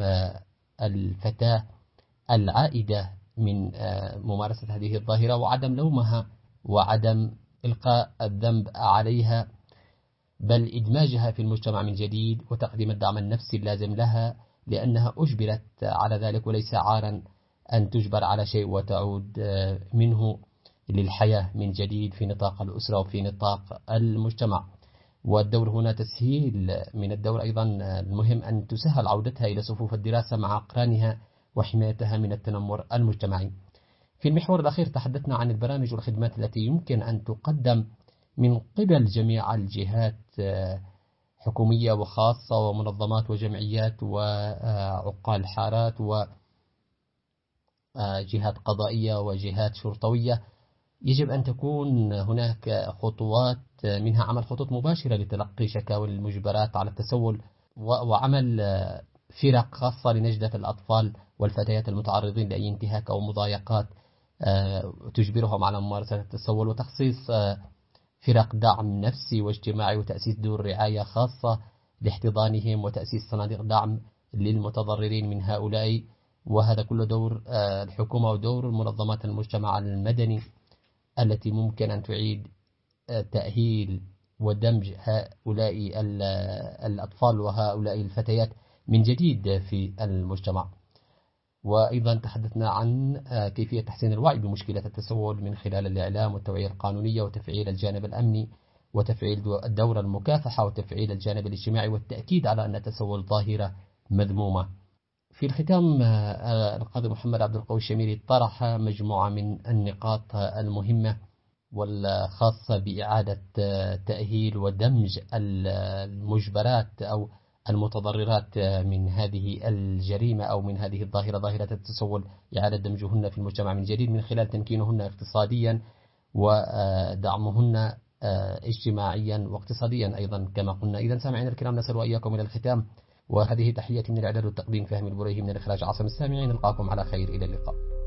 A: الفتاة العائدة من ممارسة هذه الظاهرة وعدم لومها وعدم إلقاء الذنب عليها، بل إدماجها في المجتمع من جديد وتقديم الدعم النفسي اللازم لها لأنها أجبرت على ذلك، وليس عارا أن تجبر على شيء وتعود منه للحياة من جديد في نطاق الأسرة وفي نطاق المجتمع. والدور هنا تسهيل من الدور أيضا المهم أن تسهل عودتها إلى صفوف الدراسة مع أقرانها وحمايتها من التنمر المجتمعي. في المحور الأخير تحدثنا عن البرامج والخدمات التي يمكن أن تقدم من قبل جميع الجهات حكومية وخاصة ومنظمات وجمعيات وعقال حارات وجهات قضائية وجهات شرطوية. يجب أن تكون هناك خطوات منها عمل خطوط مباشرة لتلقي شكاوى المجبرات على التسول وعمل فرق خاصة لنجدة الأطفال والفتيات المتعرضين لأي انتهاك أو مضايقات تجبرهم على ممارسة التسول، وتخصيص فرق دعم نفسي واجتماعي وتأسيس دور رعاية خاصة لاحتضانهم وتأسيس صناديق دعم للمتضررين من هؤلاء. وهذا كله دور الحكومة ودور منظمات المجتمع المدني التي ممكن أن تعيد تأهيل ودمج هؤلاء الأطفال وهؤلاء الفتيات من جديد في المجتمع. وأيضا تحدثنا عن كيفية تحسين الوعي بمشكلة التسول من خلال الإعلام والتوعية القانونية وتفعيل الجانب الأمني وتفعيل دور المكافحة وتفعيل الجانب الاجتماعي والتأكيد على أن التسول ظاهرة مذمومة. في الختام القاضي محمد عبد القوي الشميري طرح مجموعة من النقاط المهمة والخاصة بإعادة تأهيل ودمج المجبرات أو المتضررات من هذه الجريمة أو من هذه الظاهرة ظاهرة التسول، إعادة دمجهن في المجتمع من جديد من خلال تمكينهن اقتصاديا ودعمهن اجتماعيا واقتصاديا أيضا كما قلنا. إذا سامعين الكرام نصل وإياكم إلى الختام، وهذه تحياتي من الإعداد والتقديم فهمي البريهي، من الإخراج عاصم السامعين. نلقاكم على خير، إلى اللقاء.